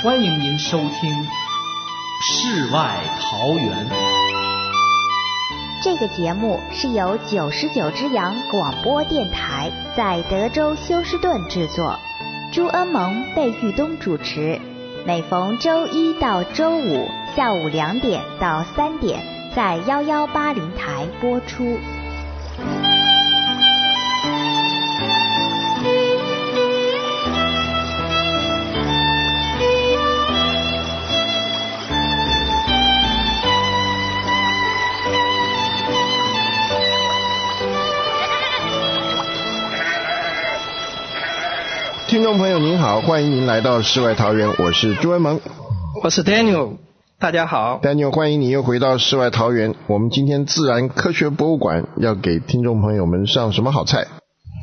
欢迎您收听世外桃源。 这个节目是由99之阳广播电台在德州休斯顿制作，朱恩蒙、贝玉东主持，每逢周一到周五下午2点到3点在1180台播出。 听众朋友您好，欢迎您来到世外桃源，我是朱恩蒙， 我是 Daniel， 大家好。 Daniel， 欢迎你又回到世外桃源。我们今天自然科学博物馆要给听众朋友们上什么好菜？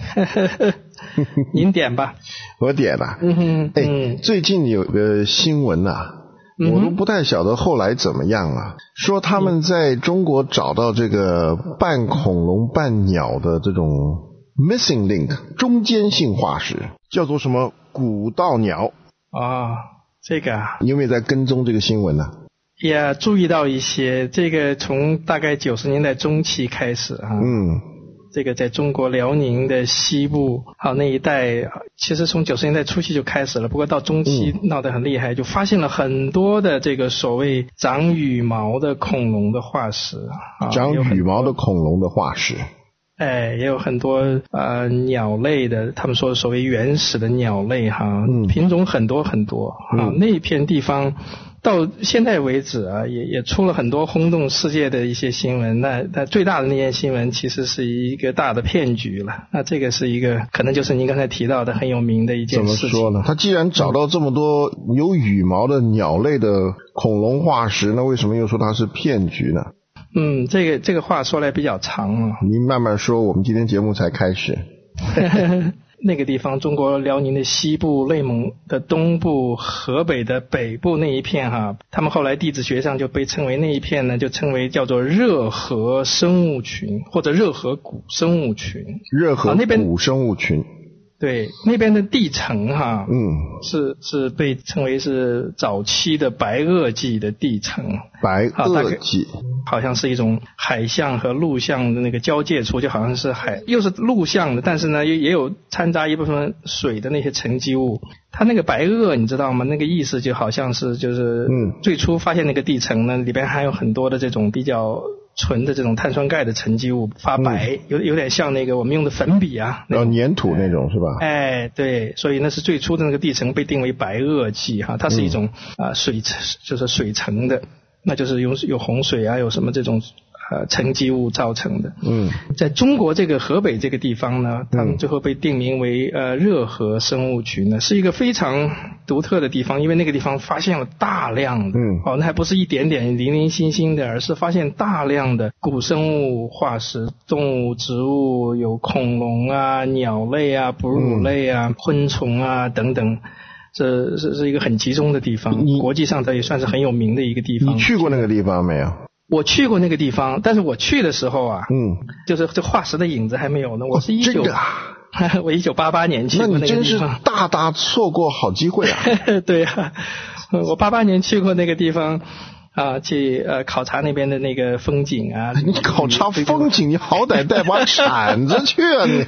您点吧。 我点了。最近有个新闻啊，我都不太晓得后来怎么样啊，说他们在中国找到这个半恐龙半鸟的这种 missing link 中间性化石，叫做什么古道鸟啊。这个啊， 你有没有在跟踪这个新闻呢？ 也注意到一些，这个从大概90年代中期开始啊，这个在中国辽宁的西部还有那一带，其实从90年代初期就开始了，不过到中期闹得很厉害，就发现了很多的这个所谓长羽毛的恐龙的化石， 长羽毛的恐龙的化石。 也有很多鸟类的，他们说所谓原始的鸟类哈，品种很多很多那一片地方到现在为止啊，也出了很多轰动世界的一些新闻。那最大的那件新闻其实是一个大的骗局了。那这个是一个可能就是您刚才提到的很有名的一件事情。 怎么说呢？他既然找到这么多有羽毛的鸟类的恐龙化石，那为什么又说它是骗局呢？ 这个话说来比较长啊。 您慢慢说，我们今天节目才开始。 那个地方，中国辽宁的西部、内蒙的东部、河北的北部那一片哈，他们后来地质学上就被称为那一片呢，就称为叫做热河生物群或者热河古生物群。 热河古生物群。 对，那边的地层哈，是被称为是早期的白垩纪的地层。 白垩纪好像是一种海象和陆象的那个交界处，就好像是又是陆象的，但是呢也有掺杂一部分水的那些沉积物。它那个白垩你知道吗？那个意思就好像是就是最初发现那个地层呢，里边还有很多的这种比较纯的这种碳酸钙的沉积物发白，有点像那个我们用的粉笔啊， 粘土那种是吧？ 对，所以那是最初的那个地层被定为白垩纪哈，它是一种就是水层的，那就是有洪水啊，有什么这种沉积物造成的。在中国这个河北这个地方呢，他们最后被定名为热河生物群呢，是一个非常独特的地方，因为那个地方发现了大量的那还不是一点点零零星星的，而是发现大量的古生物化石，动物、植物，有恐龙啊、鸟类啊、哺乳类啊、昆虫啊等等。这是一个很集中的地方，国际上它也算是很有名的一个地方。 你去过那个地方没有？ 我去过那个地方，但是我去的时候啊，就是这化石的影子还没有呢。我是我1988年去过那个地方。那你真是大错过好机会啊！ 对啊，我88年去过那个地方去考察那边的那个风景啊。 你考察风景，你好歹带把铲子去啊你。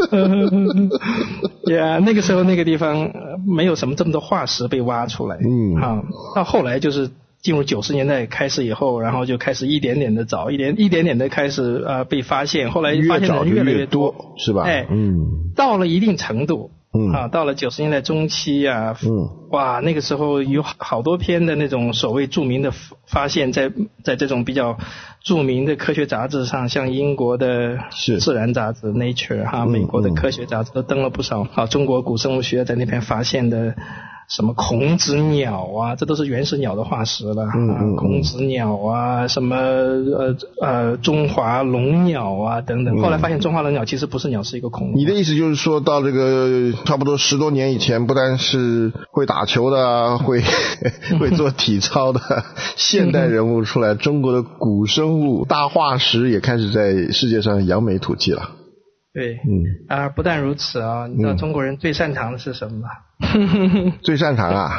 那个时候那个地方没有什么这么多化石被挖出来。到后来就是进入90年代开始以后，然后就开始一点点的找，一点点的开始被发现，后来发现的人越来越多， 是吧？ 到了一定程度。到了90年代中期啊，哇，那个时候有好多篇的那种所谓著名的发现，在这种比较著名的科学杂志上，像英国的自然杂志 Nature 美国的科学杂志都登了不少中国古生物学在那边发现的什么孔子鸟啊，这都是原始鸟的化石了孔子鸟啊，什么中华龙鸟啊等等。后来发现中华龙鸟其实不是鸟，是一个恐龙。 你的意思就是说，到这个差不多10多年以前，不但是会打球的会做体操的现代人物出来，中国的古生物大化石也开始在世界上扬眉吐气了。 对，不但如此啊，你知道中国人最擅长的是什么吗？ 最擅长啊，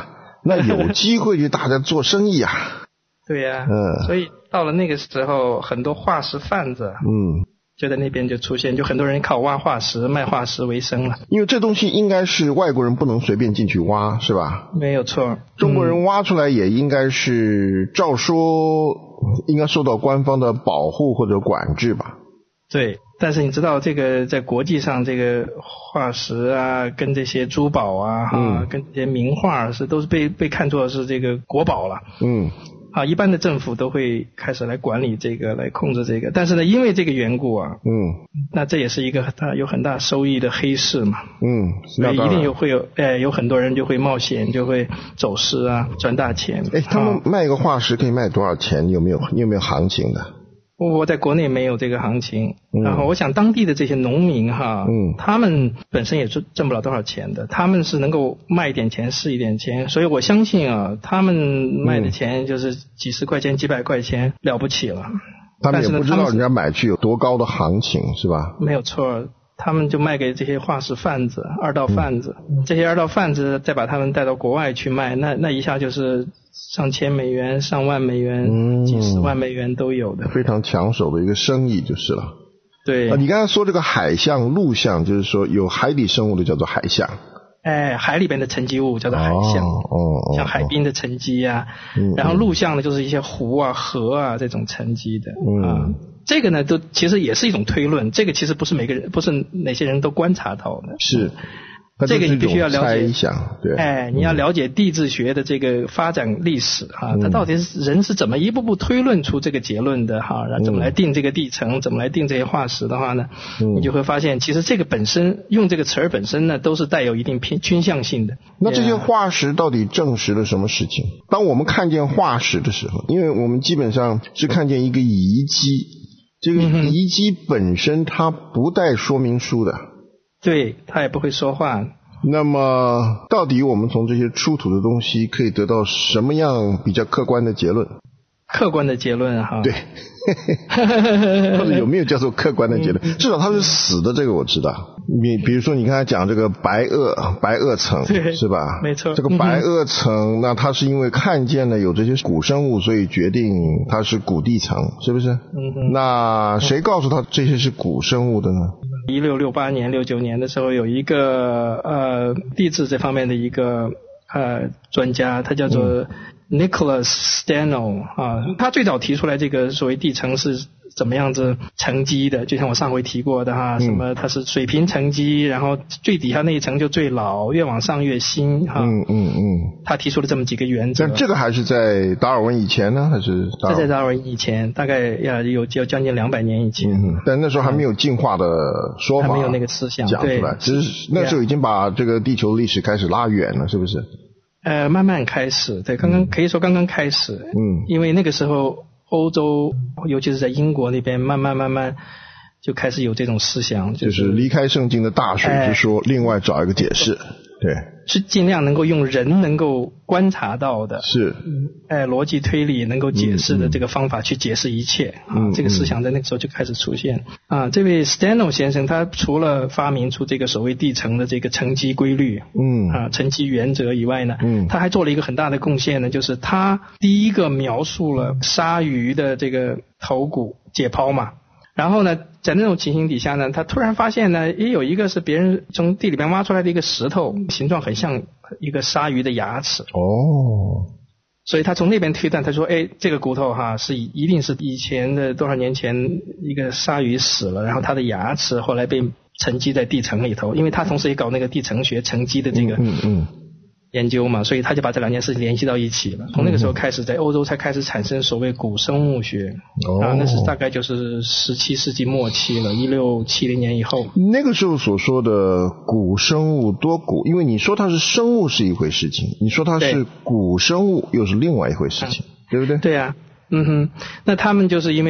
那有机会就大家做生意啊。 对呀，所以到了那个时候，很多化石贩子，就在那边就出现，就很多人靠挖化石、卖化石为生了。 因为这东西应该是外国人不能随便进去挖，是吧？ 没有错。 中国人挖出来也应该是照说应该受到官方的保护或者管制吧？ 对，但是你知道这个在国际上，这个化石啊，跟这些珠宝啊，跟这些名画都是被看作是这个国宝了。一般的政府都会开始来管理这个，来控制这个。但是呢，因为这个缘故啊，那这也是一个有很大收益的黑市嘛。所以一定有很多人就会冒险，就会走私啊，赚大钱。 他们卖一个化石可以卖多少钱？你有没有行情的？ 我在国内没有这个行情，然后我想当地的这些农民他们本身也挣不了多少钱的，他们是能够卖一点钱是一点钱，所以我相信他们卖的钱就是几十块钱、几百块钱了不起了。 他们也不知道人家买去有多高的行情，是吧？ 没有错，他们就卖给这些化石贩子、二道贩子，这些二道贩子再把他们带到国外去卖，那一下就是上千美元、上万美元、几十万美元都有的， 非常抢手的一个生意就是了。 对， 你刚才说这个海象、陆象，就是说有海底生物的叫做海象。 海里边的沉积物叫做海象，像海滨的沉积啊，然后陆象呢就是一些湖啊、河啊这种沉积的这个呢都其实也是一种推论，这个其实不是哪些人都观察到的。 是。 这个你必须要了解， 对， 你要了解地质学的这个发展历史它到底人是怎么一步步推论出这个结论的然后怎么来定这个地层，怎么来定这些化石的话呢，你就会发现其实这个本身用这个词儿本身呢都是带有一定倾向性的。 那这些化石到底证实了什么事情？当我们看见化石的时候，因为我们基本上是看见一个遗迹，这个遗迹本身它不带说明书的。 对，他也不会说话。 那么到底我们从这些出土的东西可以得到什么样比较客观的结论？ 客观的结论对或者有没有叫做客观的结论？至少它是死的，这个我知道。你比如说你刚才讲这个白垩层是吧？ 没错。 这个白垩层那它是因为看见了有这些古生物，所以决定它是古地层，是不是？那谁告诉他这些是古生物的呢 ？1668年、69年的时候，有一个地质这方面的一个专家，他叫做Nicholas Steno 他最早提出来这个所谓地层是怎么样子沉积的，就像我上回提过的什么它是水平沉积，然后最底下那一层就最老，越往上越新他提出了这么几个原则。 但这个还是在达尔文以前呢，还是在达尔文以前，大概有将近200年以前。 但那时候还没有进化的说法， 还没有那个思想讲出来，只是那时候已经把这个地球历史开始拉远了，是不是？ 慢慢开始，对，可以说刚刚开始。因为那个时候欧洲，尤其是在英国那边，慢慢就开始有这种思想， 就是离开圣经的大水之说，另外找一个解释。对， 是尽量能够用人能够观察到的， 是逻辑推理能够解释的这个方法去解释一切这个思想在那个时候就开始出现这位 Steno 先生他除了发明出这个所谓地层的这个沉积规律沉积原则以外呢他还做了一个很大的贡献呢，就是他第一个描述了鲨鱼的这个头骨解剖嘛。然后呢，在那种情形底下呢，他突然发现呢，也有一个是别人从地里边挖出来的一个石头，形状很像一个鲨鱼的牙齿。所以他从那边推断，他说，这个骨头一定是以前的多少年前一个鲨鱼死了，然后它的牙齿后来被沉积在地层里头，因为他同时也搞那个地层学沉积的这个研究嘛，所以他就把这两件事联系到一起了。从那个时候开始，在欧洲才开始产生所谓古生物学那是大概就是17世纪末期了，1670年以后。 那个时候所说的古生物多古，因为你说它是生物是一回事情，你说它是古生物又是另外一回事情，对不对？ 对啊。那他们就是因为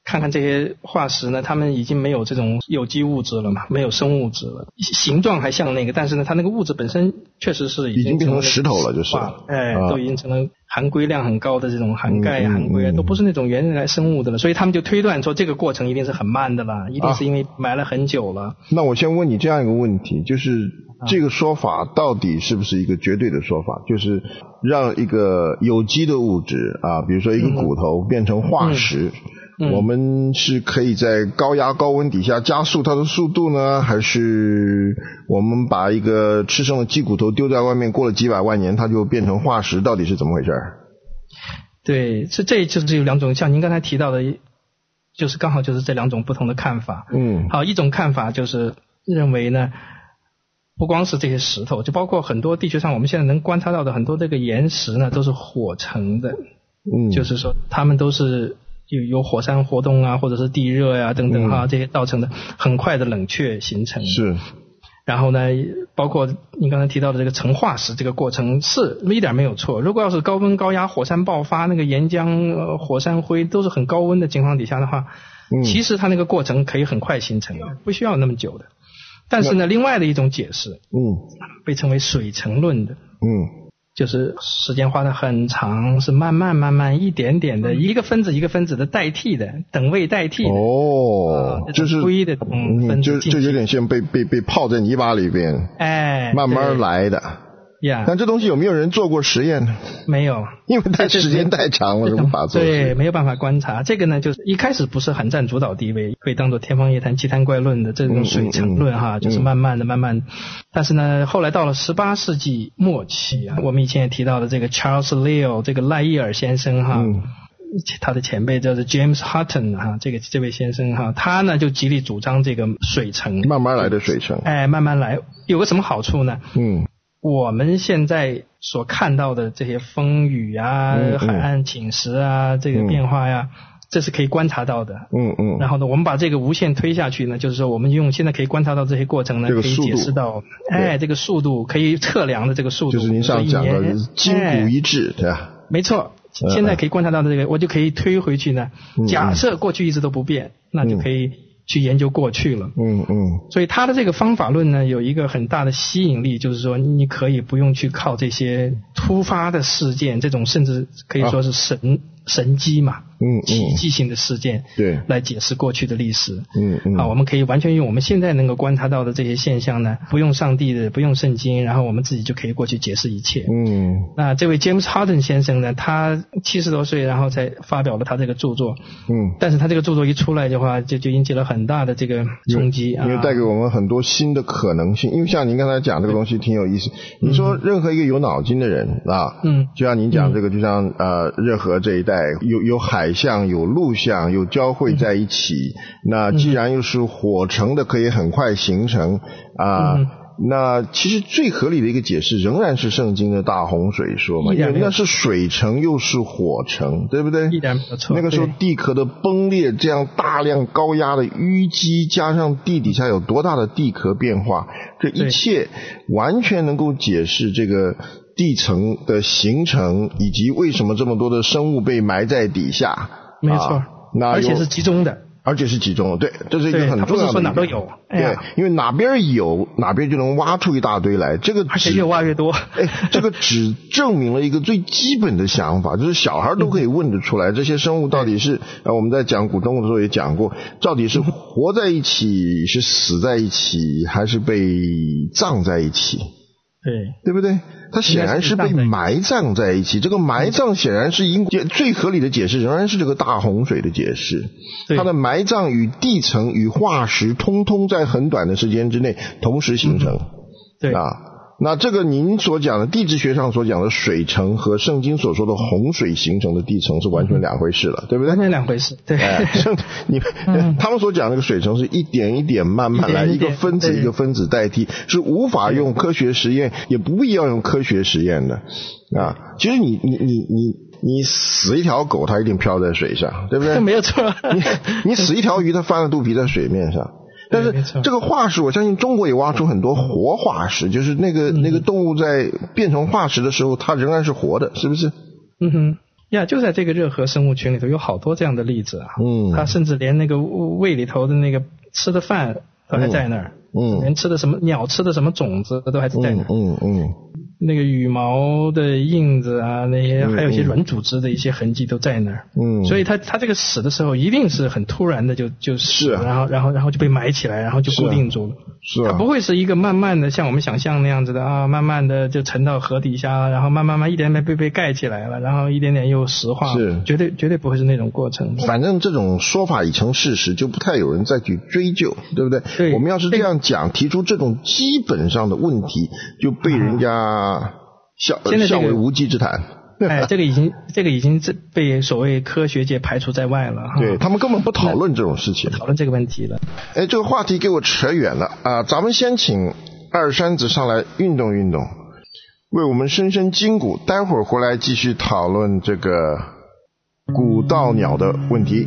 看看这些化石呢，它们已经没有这种有机物质了嘛，没有生物质了，形状还像那个，但是呢，它那个物质本身确实是已经变成石头了，就是都已经成了含硅量很高的这种含钙、含硅都不是那种原来生物的了，所以他们就推断说这个过程一定是很慢的了，一定是因为埋了很久了。 那我先问你这样一个问题，就是这个说法到底是不是一个绝对的说法？就是让一个有机的物质比如说一个骨头变成化石。我们是可以在高压高温底下加速它的速度呢，还是我们把一个吃剩的鸡骨头丢在外面，过了几百万年它就变成化石，到底是怎么回事？ 对，这就是有两种，像您刚才提到的，就是刚好就是这两种不同的看法。好，一种看法就是认为呢，不光是这些石头，就包括很多地球上我们现在能观察到的很多这个岩石呢，都是火成的。就是说它们都是有火山活动啊，或者是地热呀等等这些造成的很快的冷却形成。 是。 然后呢，包括你刚才提到的这个成化石这个过程是一点没有错。如果要是高温高压火山爆发，那个岩浆火山灰都是很高温的情况底下的话，其实它那个过程可以很快形成的，不需要那么久的。但是呢，另外的一种解释被称为水成论的。就是时间花得很长，是慢慢一点点的一个分子一个分子的代替的，等位代替的。 就是灰的分子就有点像被泡在泥巴里边，慢慢来的。但这东西有没有人做过实验呢？ 没有， 因为时间太长了，无法做。 对，没有办法观察。这个呢，就是一开始不是很占主导地位，被当作天方夜谭、奇谈怪论的这种水成论就是慢慢的。但是呢，后来到了18世纪末期我们以前也提到的这个 Charles Lyell 这个赖伊尔先生他的前辈叫做 James Hutton 这位先生他呢就极力主张这个水成， 慢慢来的水成。 慢慢来，有个什么好处呢？我们现在所看到的这些风雨海岸侵蚀这个变化这是可以观察到的。然后呢，我们把这个无限推下去呢，就是说我们用现在可以观察到这些过程呢，可以解释到这个速度可以测量的这个速度， 就是您上讲的筋骨一致，对吧？ 没错，现在可以观察到的这个，我就可以推回去呢。假设过去一直都不变，那就可以去研究过去了。所以他的这个方法论呢，有一个很大的吸引力，就是说你可以不用去靠这些突发的事件，这种甚至可以说是神迹嘛，奇迹性的事件， 对， 来解释过去的历史。我们可以完全用我们现在能够观察到的这些现象呢，不用上帝的，不用圣经，然后我们自己就可以过去解释一切。那这位 James Hutton 先生呢，他70多岁，然后才发表了他这个著作。但是他这个著作一出来的话，就引起了很大的这个冲击因为带给我们很多新的可能性。因为像您刚才讲这个东西挺有意思。你说任何一个有脑筋的人就像您讲这个，就像热河这一带有海象有陆象有交汇在一起，那既然又是火成的，可以很快形成那其实最合理的一个解释仍然是圣经的大洪水说嘛，因为那是水成又是火成，对不对？ 一点没有错。 那个时候地壳的崩裂，这样大量高压的淤积，加上地底下有多大的地壳变化，这一切完全能够解释这个地层的形成，以及为什么这么多的生物被埋在底下。 没错，而且是集中的。 对，这是一个很重要的。它不是说哪都有。对，因为哪边有，哪边就能挖出一大堆来。这个而且越挖越多。 这个只证明了一个最基本的想法，就是小孩都可以问得出来，这些生物到底是我们在讲古生物的时候也讲过，到底是活在一起，是死在一起，还是被葬在一起？对不对？它显然是被埋葬在一起，这个埋葬显然是最合理的解释仍然是这个大洪水的解释。它的埋葬与地层与化石通通在很短的时间之内同时形成。那这个您所讲的地质学上所讲的水成和圣经所说的洪水形成的地层是完全两回事了，对不对？ 完全两回事。对。 他们所讲的那个水成是一点一点慢慢来，一个分子一个分子代替，是无法用科学实验，也不必要用科学实验的。其实你死一条狗，它一定漂在水上，对不对？ 没有错。 你死一条鱼，它翻了肚皮在水面上。但是这个化石，我相信中国也挖出很多活化石，就是那个动物在变成化石的时候，它仍然是活的，是不是？ 呀，就在这个热河生物群里头有好多这样的例子啊。他甚至连那个胃里头的那个吃的饭都还在那儿。连吃的什么鸟吃的什么种子都还是在那儿。那个羽毛的印子啊，那些还有一些软组织的一些痕迹都在那儿。所以他这个死的时候一定是很突然的就死，然后就被埋起来，然后就固定住了。它不会是一个慢慢的像我们想象那样子的啊，慢慢的就沉到河底下，然后慢慢一点点被盖起来了，然后一点点又石化，绝对不会是那种过程。 反正这种说法已成事实，就不太有人再去追究，对不对？对。我们要是这样讲，提出这种基本上的问题，就被人家笑为无稽之谈。 这个已经被所谓科学界排除在外了。 对，他们根本不讨论这种事情， 讨论这个问题了。 这个话题给我扯远了啊！咱们先请二山子上来运动运动，为我们伸伸筋骨，待会儿回来继续讨论这个古道鸟的问题。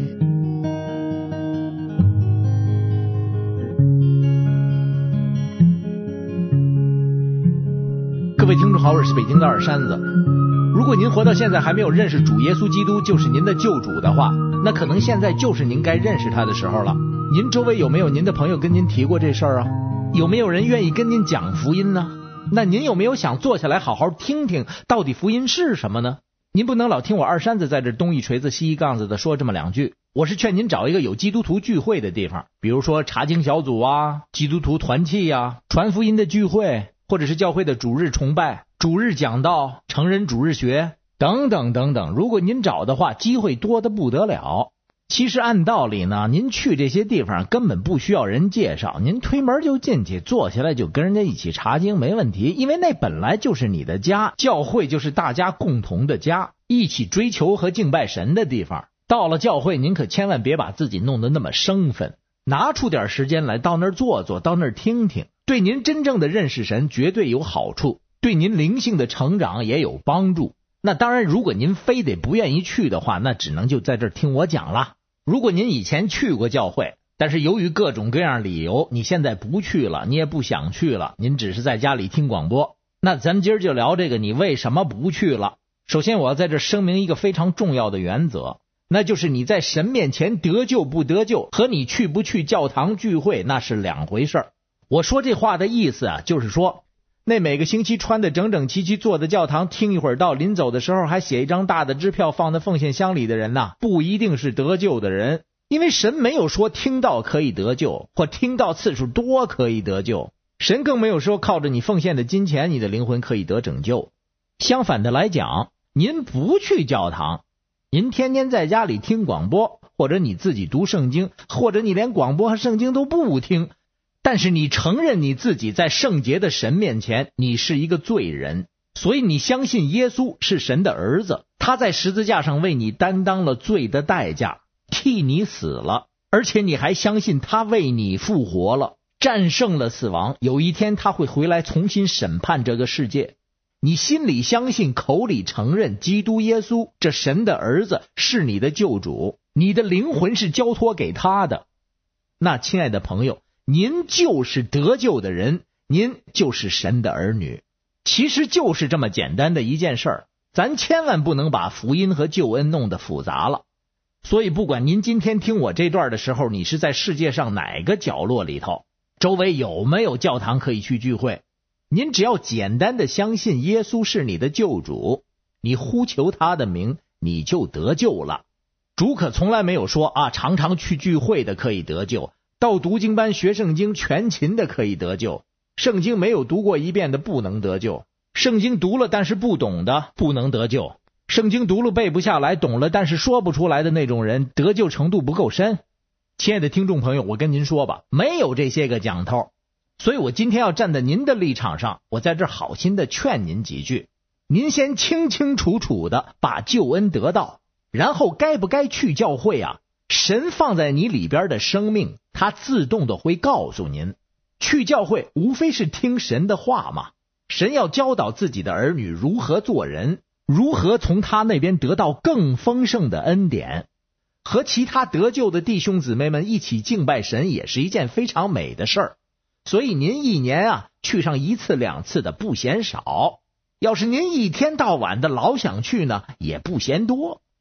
各位听众好，我是北京的二山子。如果您活到现在还没有认识主耶稣基督就是您的救主的话，那可能现在就是您该认识他的时候了。您周围有没有您的朋友跟您提过这事儿啊？有没有人愿意跟您讲福音呢？那您有没有想坐下来好好听听到底福音是什么呢？您不能老听我二山子在这东一锤子西一杠子的说这么两句，我是劝您找一个有基督徒聚会的地方，比如说查经小组啊、基督徒团契啊、传福音的聚会，或者是教会的主日崇拜、主日讲道、成人主日学等等等等。如果您找的话，机会多得不得了。其实按道理呢，您去这些地方根本不需要人介绍，您推门就进去，坐下来就跟人家一起查经没问题，因为那本来就是你的家，教会就是大家共同的家，一起追求和敬拜神的地方。到了教会，您可千万别把自己弄得那么生分，拿出点时间来到那儿坐坐，到那儿听听，对您真正的认识神绝对有好处，对您灵性的成长也有帮助。那当然，如果您非得不愿意去的话，那只能就在这儿听我讲了。如果您以前去过教会，但是由于各种各样理由，你现在不去了，你也不想去了，您只是在家里听广播，那咱们今儿就聊这个你为什么不去了。首先我要在这声明一个非常重要的原则，那就是你在神面前得救不得救和你去不去教堂聚会那是两回事儿。我说这话的意思啊，就是说那每个星期穿得整整齐齐坐在教堂听一会儿到临走的时候还写一张大的支票放在奉献箱里的人呐，不一定是得救的人。因为神没有说听到可以得救，或听到次数多可以得救，神更没有说靠着你奉献的金钱你的灵魂可以得拯救。相反的来讲，您不去教堂，您天天在家里听广播，或者你自己读圣经，或者你连广播和圣经都不听，但是你承认你自己在圣洁的神面前你是一个罪人，所以你相信耶稣是神的儿子，他在十字架上为你担当了罪的代价，替你死了，而且你还相信他为你复活了，战胜了死亡，有一天他会回来重新审判这个世界。你心里相信，口里承认基督耶稣这神的儿子是你的救主，你的灵魂是交托给他的，那亲爱的朋友，您就是得救的人，您就是神的儿女。其实就是这么简单的一件事儿，咱千万不能把福音和救恩弄得复杂了。所以不管您今天听我这段的时候，你是在世界上哪个角落里头，周围有没有教堂可以去聚会，您只要简单的相信耶稣是你的救主，你呼求他的名，你就得救了。主可从来没有说啊，常常去聚会的可以得救，到读经班学圣经全勤的可以得救，圣经没有读过一遍的不能得救，圣经读了但是不懂的不能得救，圣经读了背不下来，懂了但是说不出来的那种人得救程度不够深。亲爱的听众朋友，我跟您说吧，没有这些个讲头。所以我今天要站在您的立场上，我在这好心的劝您几句，您先清清楚楚的把救恩得到，然后该不该去教会啊，神放在你里边的生命，他自动的会告诉您。去教会无非是听神的话嘛，神要教导自己的儿女如何做人，如何从他那边得到更丰盛的恩典，和其他得救的弟兄姊妹们一起敬拜神也是一件非常美的事儿。所以您一年啊去上1次2次的不嫌少，要是您一天到晚的老想去呢，也不嫌多。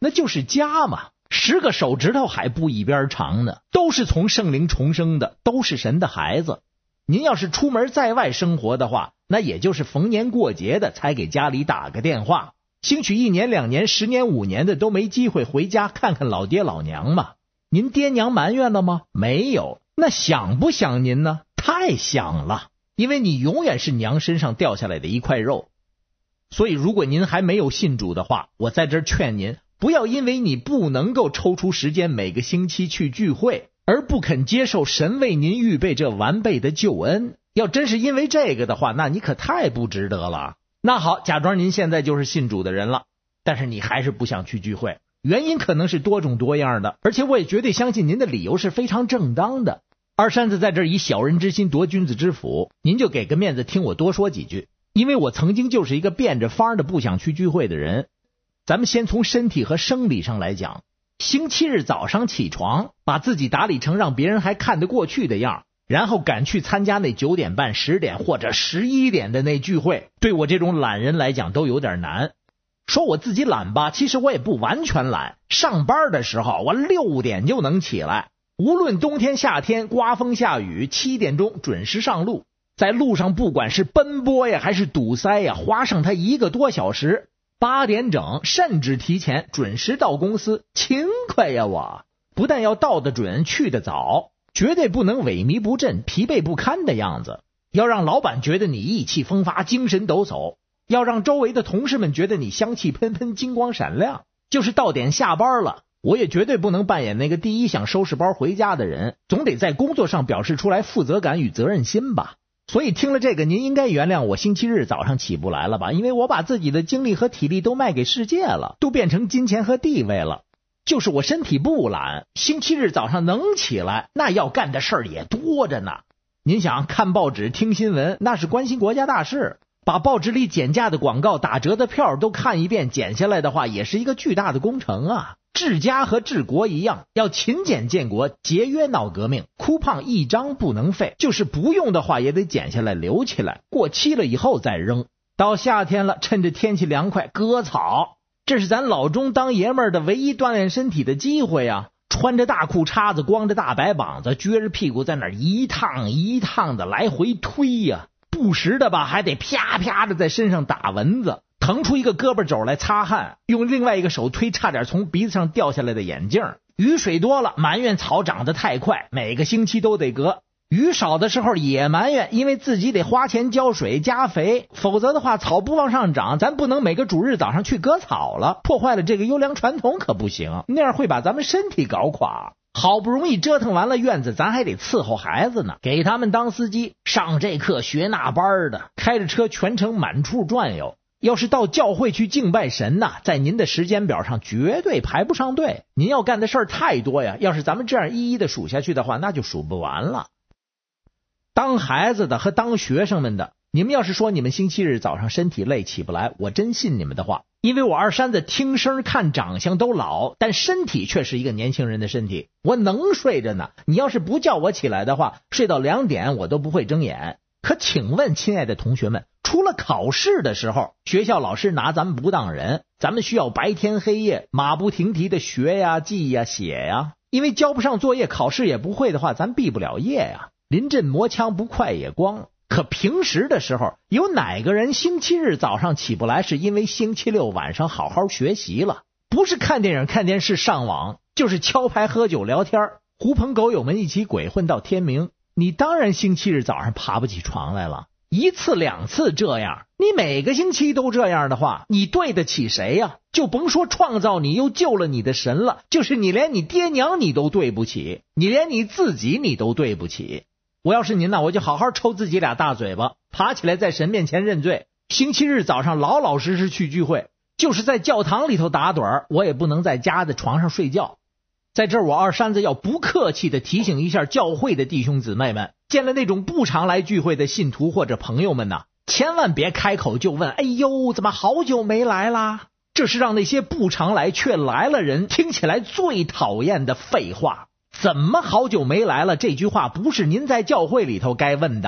那就是家嘛，10个手指头还不一边长呢，都是从圣灵重生的，都是神的孩子。您要是出门在外生活的话，那也就是逢年过节的才给家里打个电话，兴许1年2年10年5年的都没机会回家看看老爹老娘嘛。您爹娘埋怨了吗？没有。那想不想您呢？太想了，因为你永远是娘身上掉下来的一块肉。所以如果您还没有信主的话，我在这儿劝您，不要因为你不能够抽出时间每个星期去聚会，而不肯接受神为您预备这完备的救恩。要真是因为这个的话，那你可太不值得了。那好，假装您现在就是信主的人了，但是你还是不想去聚会，原因可能是多种多样的，而且我也绝对相信您的理由是非常正当的。二山子在这儿以小人之心夺君子之腹，您就给个面子听我多说几句，因为我曾经就是一个变着法的不想去聚会的人。咱们先从身体和生理上来讲，星期日早上起床，把自己打理成让别人还看得过去的样，然后赶去参加那9点半、10点或者11点的那聚会，对我这种懒人来讲都有点难。说我自己懒吧，其实我也不完全懒。上班的时候我6点就能起来，无论冬天夏天，刮风下雨，7点钟准时上路。在路上不管是奔波呀还是堵塞呀，花上它1个多小时，8点整甚至提前准时到公司，勤快呀！我不但要到得准去得早，绝对不能萎靡不振疲惫不堪的样子，要让老板觉得你意气风发精神抖擞，要让周围的同事们觉得你香气喷喷金光闪亮。就是到点下班了，我也绝对不能扮演那个第一想收拾包回家的人，总得在工作上表示出来负责感与责任心吧。所以听了这个，您应该原谅我星期日早上起不来了吧，因为我把自己的精力和体力都卖给世界了，都变成金钱和地位了。就是我身体不懒，星期日早上能起来，那要干的事儿也多着呢。您想看报纸听新闻，那是关心国家大事，把报纸里减价的广告打折的票都看一遍，减下来的话也是一个巨大的工程啊。治家和治国一样，要勤俭建国，节约闹革命，哭胖一张不能废，就是不用的话也得减下来留起来，过期了以后再扔。到夏天了，趁着天气凉快割草，这是咱老中当爷们儿的唯一锻炼身体的机会啊！穿着大裤衩子，光着大白膀子，撅着屁股在那儿一趟一趟的来回推呀，不时的吧还得啪啪的在身上打蚊子，腾出一个胳膊肘来擦汗，用另外一个手推差点从鼻子上掉下来的眼镜。雨水多了埋怨草长得太快，每个星期都得割；雨少的时候也埋怨，因为自己得花钱浇水加肥，否则的话草不往上长，咱不能每个主日早上去割草了，破坏了这个优良传统可不行，那样会把咱们身体搞垮。好不容易折腾完了院子，咱还得伺候孩子呢，给他们当司机，上这课学那班的，开着车全程满处转悠。要是到教会去敬拜神呐，在您的时间表上绝对排不上队。您要干的事儿太多呀，要是咱们这样一一的数下去的话，那就数不完了。当孩子的和当学生们的，你们要是说你们星期日早上身体累起不来，我真信你们的话，因为我二山子听声看长相都老，但身体却是一个年轻人的身体，我能睡着呢。你要是不叫我起来的话，睡到2点我都不会睁眼。可请问亲爱的同学们，除了考试的时候，学校老师拿咱们不当人，咱们需要白天黑夜马不停蹄的学呀、记呀、写呀，因为交不上作业，考试也不会的话，咱毕不了业呀。临阵磨枪不快也光。可平时的时候，有哪个人星期日早上起不来是因为星期六晚上好好学习了？不是看电影看电视上网，就是敲牌喝酒聊天，狐朋狗友们一起鬼混到天明。你当然星期日早上爬不起床来了。1次2次这样，你每个星期都这样的话，你对得起谁呀？就甭说创造你又救了你的神了，就是你连你爹娘你都对不起，你连你自己你都对不起。我要是您呢，我就好好抽自己俩大嘴巴，爬起来在神面前认罪。星期日早上老老实实去聚会，就是在教堂里头打盹，我也不能在家的床上睡觉。在这儿我二山子要不客气的提醒一下教会的弟兄姊妹们，见了那种不常来聚会的信徒或者朋友们呢，千万别开口就问，哎呦怎么好久没来啦？这是让那些不常来却来了人听起来最讨厌的废话。怎么好久没来了？这句话不是您在教会里头该问的，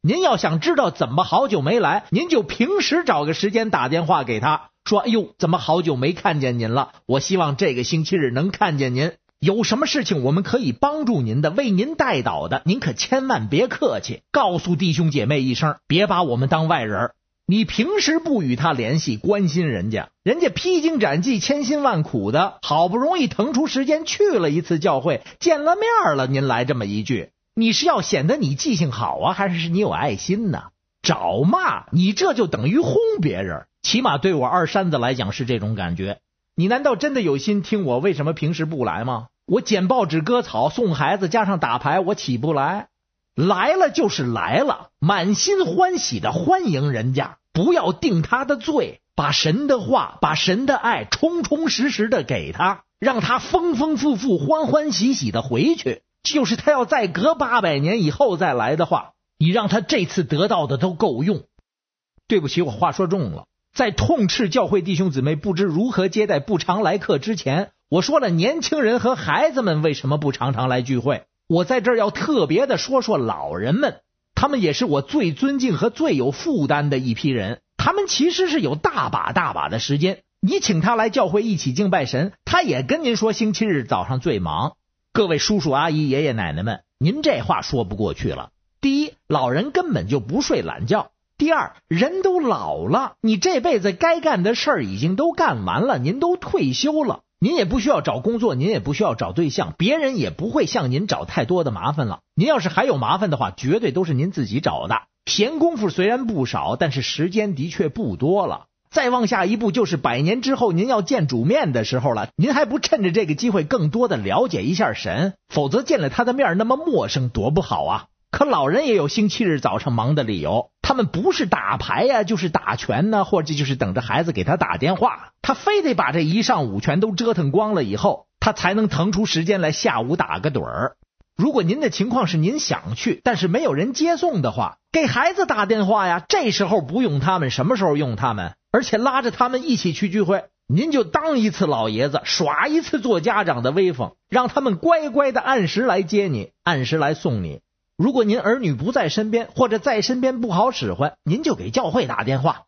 您要想知道怎么好久没来，您就平时找个时间打电话给他，说哎呦，怎么好久没看见您了，我希望这个星期日能看见您，有什么事情我们可以帮助您的，为您带导的，您可千万别客气，告诉弟兄姐妹一声，别把我们当外人。你平时不与他联系，关心人家披荆斩棘，千辛万苦的，好不容易腾出时间去了一次教会，见了面了，您来这么一句，你是要显得你记性好啊，还是你有爱心呢？找骂，你这就等于轰别人，起码对我二山子来讲是这种感觉。你难道真的有心听我为什么平时不来吗？我捡报纸割草送孩子加上打牌，我岂不来？来了就是来了，满心欢喜的欢迎人家，不要定他的罪，把神的话，把神的爱充充实实的给他，让他丰丰富富欢欢喜喜的回去。就是他要再隔800年以后再来的话，你让他这次得到的都够用。对不起，我话说重了，在痛斥教会弟兄姊妹不知如何接待不常来客之前，我说了年轻人和孩子们为什么不常常来聚会，我在这儿要特别的说说老人们，他们也是我最尊敬和最有负担的一批人，他们其实是有大把的时间，你请他来教会一起敬拜神，他也跟您说星期日早上最忙。各位叔叔阿姨爷爷奶奶们，您这话说不过去了。第一，老人根本就不睡懒觉；第二，人都老了，你这辈子该干的事儿已经都干完了，您都退休了，您也不需要找工作，您也不需要找对象，别人也不会向您找太多的麻烦了。您要是还有麻烦的话，绝对都是您自己找的。闲工夫虽然不少，但是时间的确不多了。再往下一步就是100年之后您要见主面的时候了，您还不趁着这个机会更多的了解一下神，否则见了他的面那么陌生多不好啊。可老人也有星期日早上忙的理由，他们不是打牌呀，就是打拳呢，或者就是等着孩子给他打电话，他非得把这一上午全都折腾光了以后，他才能腾出时间来下午打个盹儿。如果您的情况是您想去，但是没有人接送的话，给孩子打电话呀，这时候不用他们，什么时候用他们？而且拉着他们一起去聚会，您就当一次老爷子，耍一次做家长的威风，让他们乖乖的按时来接你，按时来送你。如果您儿女不在身边，或者在身边不好使唤，您就给教会打电话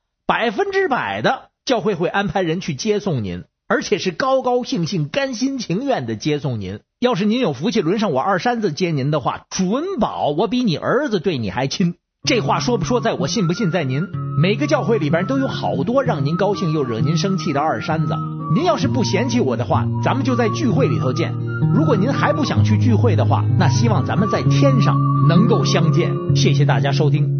，100%的教会会安排人去接送您，而且是高高兴兴甘心情愿的接送您。要是您有福气轮上我二山子接您的话，准保我比你儿子对你还亲。这话说不说在我，信不信在您。每个教会里边都有好多让您高兴又惹您生气的二山子，您要是不嫌弃我的话，咱们就在聚会里头见。如果您还不想去聚会的话，那希望咱们在天上能够相见。谢谢大家收听。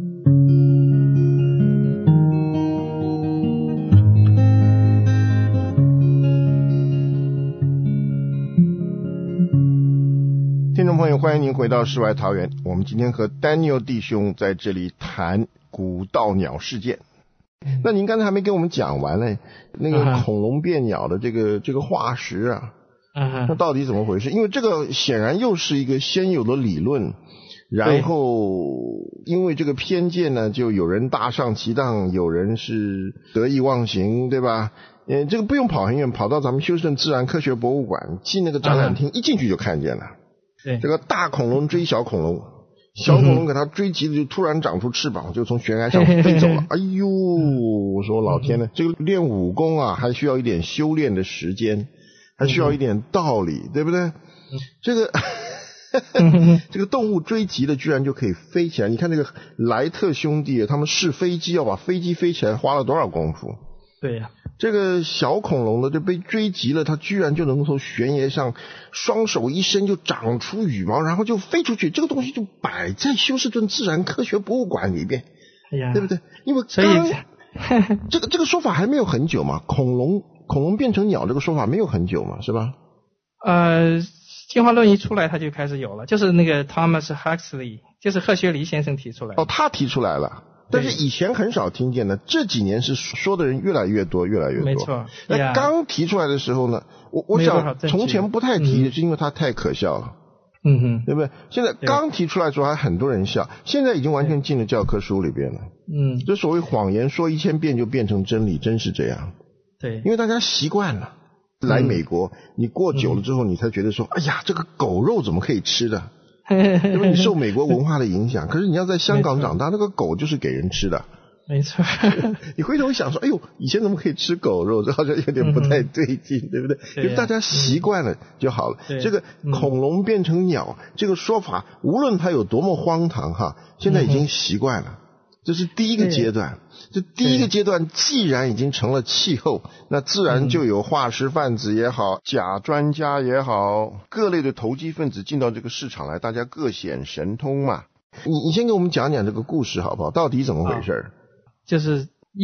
听众朋友，欢迎您回到世外桃源。我们今天和 Daniel 弟兄在这里谈古道鸟事件。那您刚才还没给我们讲完呢，那个恐龙变鸟的这个化石啊，那到底怎么回事？因为这个显然又是一个先有的理论，然后因为这个偏见呢，就有人大上其当，有人是得意忘形，对吧？这个不用跑很远，跑到咱们休斯顿自然科学博物馆进那个展览厅，一进去就看见了。 对， 这个大恐龙追小恐龙，小恐龙给它追急了，就突然长出翅膀，就从悬崖上飞走了。哎呦，我说老天呐，这个练武功啊，还需要一点修炼的时间，还需要一点道理，对不对？这个这个动物追急了，居然就可以飞起来。你看这个莱特兄弟，他们试飞机要把飞机飞起来，花了多少功夫？ 对呀， 这个小恐龙呢，就被追急了，它居然就能够从悬崖上双手一伸就长出羽毛，然后就飞出去。这个东西就摆在休斯顿自然科学博物馆里边，对不对？因为这个说法还没有很久嘛，恐龙变成鸟这个说法没有很久嘛，是吧？ 进化论一出来，它就开始有了，就是那个 Thomas Huxley， 就是赫胥黎先生提出来的。他提出来了。但是以前很少听见的，这几年是说的人越来越多。没错。 那刚提出来的时候呢，我想从前不太提，是因为它太可笑了。对不对？现在刚提出来的时候还很多人笑，现在已经完全进了教科书里边了。这所谓谎言说1000遍就变成真理，真是这样。 对。 因为大家习惯了。来美国，你过久了之后，你才觉得说，哎呀，这个狗肉怎么可以吃的？ 因为你受美国文化的影响。可是你要在香港长大，那个狗就是给人吃的。 没错。 你回头想说，哎呦，以前怎么可以吃狗肉？这好像有点不太对劲，对不对？就大家习惯了就好了。这个恐龙变成鸟，这个说法，无论它有多么荒唐哈，现在已经习惯了。这是第一个阶段。这第一个阶段既然已经成了气候，那自然就有化石贩子也好，假专家也好，各类的投机分子进到这个市场来，大家各显神通嘛。你先给我们讲讲这个故事好不好？到底怎么回事？ 就是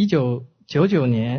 1999年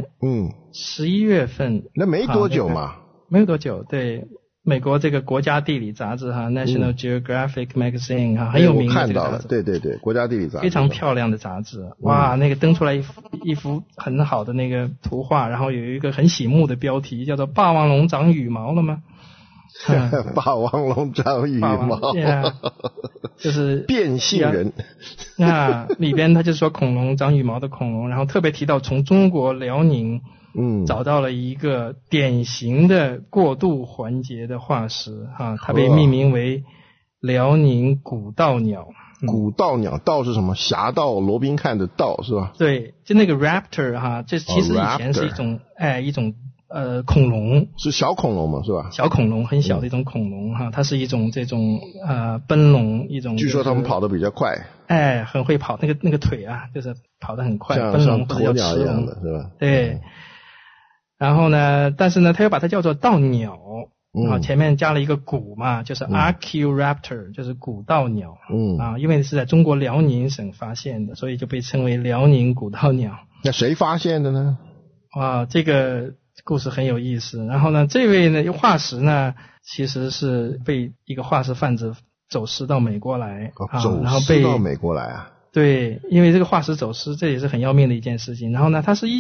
11月份， 那没多久嘛， 没有多久。对，美国这个国家地理杂志哈 ，National Geographic Magazine 哈，很有名的这个杂志。我看到了，对，国家地理杂志，非常漂亮的杂志。哇，那个登出来一幅很好的那个图画，然后有一个很醒目的标题，叫做"霸王龙长羽毛了吗？" 霸王龙长羽毛， 就是变性人。 那里边他就说恐龙长羽毛的恐龙，然后特别提到从中国辽宁找到了一个典型的过渡环节的化石哈，它被命名为辽宁古道鸟。 古道鸟，道是什么？侠盗罗宾汉的道是吧？ 对，就那个 raptor 哈，这其实以前是一种恐龙，是小恐龙嘛，是吧？ 小恐龙，很小的一种恐龙哈，它是一种这种奔龙一种。 据说它们跑得比较快。 很会跑，那个腿啊，就是跑得很快， 像奔龙鸵鸟一样的是吧？ 对。然后呢，但是呢，它又把它叫做道鸟，前面加了一个古嘛，就是 Archaeoraptor，就是古道鸟。因为是在中国辽宁省发现的，所以就被称为辽宁古道鸟。 那谁发现的呢？ 这个故事很有意思。然后呢，这位呢化石呢，其实是被一个化石贩子走私到美国来， 走私到美国来啊？ 对，因为这个化石走私，这也是很要命的一件事情。然后呢，它是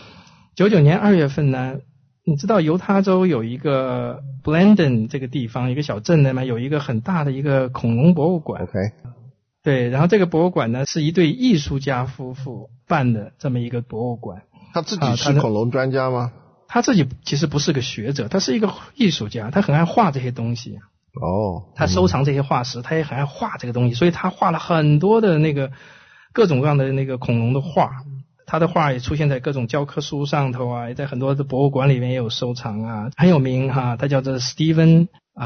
1999年2月份呢，你知道犹他州有一个 Blendon 这个地方，一个小镇呢，有一个很大的一个恐龙博物馆。 OK。 对，然后这个博物馆呢，是一对艺术家夫妇办的这么一个博物馆。 他自己是恐龙专家吗？ 他自己其实不是个学者，他是一个艺术家，他很爱画这些东西。他收藏这些化石，他也很爱画这个东西，所以他画了很多的那个各种各样的那个恐龙的画。他的画也出现在各种教科书上头啊，也在很多的博物馆里面也有收藏啊，很有名哈。他叫做 Steven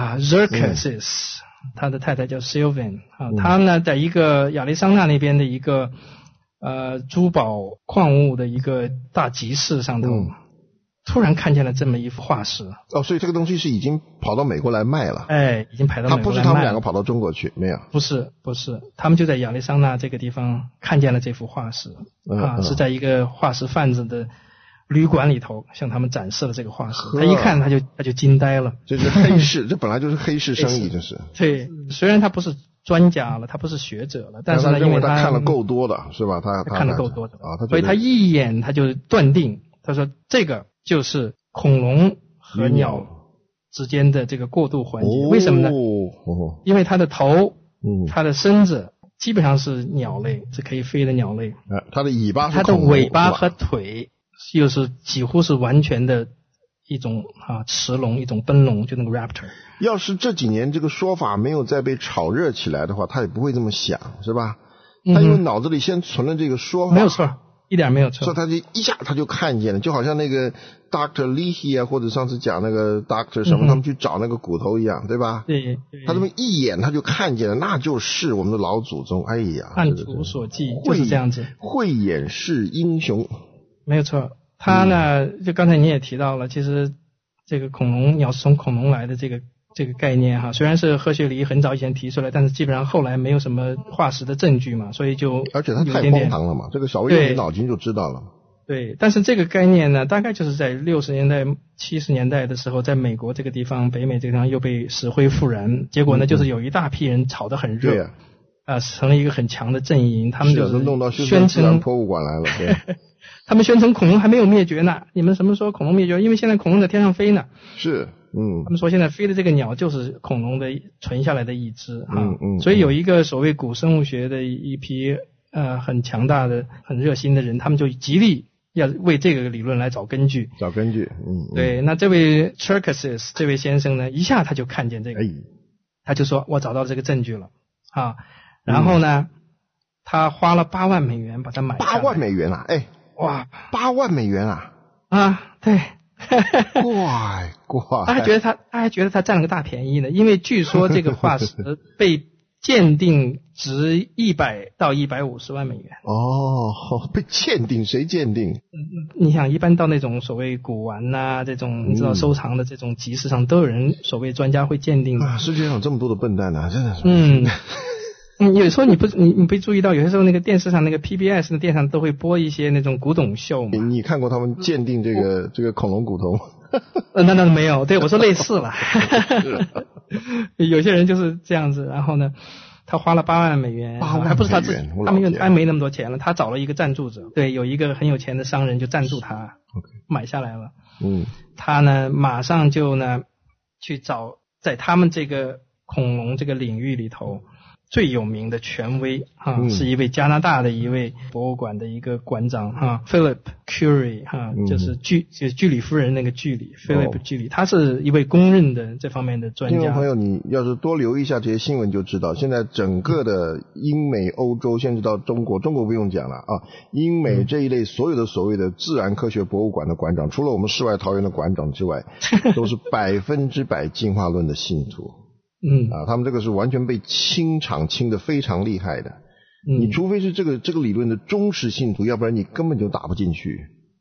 Zerkes，他的太太叫 Sylvan 他呢在一个亚利桑那那边的一个珠宝矿物的一个大集市上头，突然看见了这么一幅化石。 所以这个东西是已经跑到美国来卖了。 已经排到美国来卖了。 他不是他们两个跑到中国去，没有。 不是，他们就在亚利桑那这个地方看见了这幅化石，是在一个化石贩子的旅馆里头向他们展示了这个化石。他一看他就惊呆了。 这是黑市，这本来就是黑市生意，这是。 对，虽然他不是专家了，他不是学者了，但是呢，因为他看了够多的是吧？他看了够多的所以他一眼他就断定，他说这个就是恐龙和鸟之间的这个过渡环节。为什么呢？因为它的头，它的身子基本上是鸟类，是可以飞的鸟类。 它的尾巴是它的尾巴和腿又是几乎是完全的一种驰龙，一种奔龙，就那个 raptor。 要是这几年这个说法没有再被炒热起来的话，他也不会这么想，是吧？他因为脑子里先存了这个说法。 没有错。一点没有错， 所以他就一下他就看见了，就好像那个 Dr. Leahy 或者上次讲那个 Dr. 什么，他们去找那个骨头一样，对吧？ 对， 他这么一眼他就看见了，那就是我们的老祖宗。哎呀， 按图索骥，就是这样子， 慧眼识英雄。 没有错，他呢，就刚才你也提到了，其实这个恐龙鸟是从恐龙来的这个概念哈，虽然是赫胥黎很早以前提出来，但是基本上后来没有什么化石的证据嘛，所以就而且它太荒唐了嘛，这个小魏用点脑筋就知道了。 对，但是这个概念呢，大概就是在60年代、70年代的时候，在美国这个地方、北美这个地方又被死灰复燃，结果呢，就是有一大批人炒得很热，成了一个很强的阵营，他们就是弄到宣称博物馆来了，对。 他们宣称恐龙还没有灭绝呢，你们什么时候恐龙灭绝？因为现在恐龙在天上飞呢。 是。 他们说现在飞的这个鸟就是恐龙的存下来的一只所以有一个所谓古生物学的一批很强大的很热心的人，他们就极力要为这个理论来找根据。对，那这位 Zerkes 这位先生呢，一下他就看见这个他就说我找到这个证据了啊，然后呢，他花了8万美元把它买下来。 8万美元啊，哎，哇，8万美元啊！ 啊，对。 怪， 他还觉得他占了个大便宜呢，因为据说这个化石被鉴定值100到150万美元。 哦，被鉴定，谁鉴定？ 你想，一般到那种所谓古玩呐，这种你知道收藏的这种集市上，都有人所谓专家会鉴定的。 啊，世界上有这么多的笨蛋啊，真的是。 有时候你不注意到，有些时候那个电视上那个 PBS 的电视上都会播一些那种古董秀嘛。 你看过他们鉴定这个恐龙骨头吗？ 那没有，对我说类似了。有些人就是这样子，然后呢，他花了8万美元，还不是他自己，他没那么多钱了，他找了一个赞助者，对，有一个很有钱的商人就赞助他，买下来了。他呢马上就呢去找在他们这个恐龙这个领域里头最有名的权威是一位加拿大的一位博物馆的一个馆长Philip Curie 就是居里夫人那个居里 Philip 居里，他是一位公认的这方面的专家。 听众朋友，你要是多留意一下这些新闻就知道，现在整个的英美欧洲甚至到中国不用讲了啊，英美这一类所有的所谓的自然科学博物馆的馆长，除了我们世外桃源的馆长之外，都是100%进化论的信徒。他们这个是完全被清场清的非常厉害的。你除非是这个理论的忠实信徒，要不然你根本就打不进去。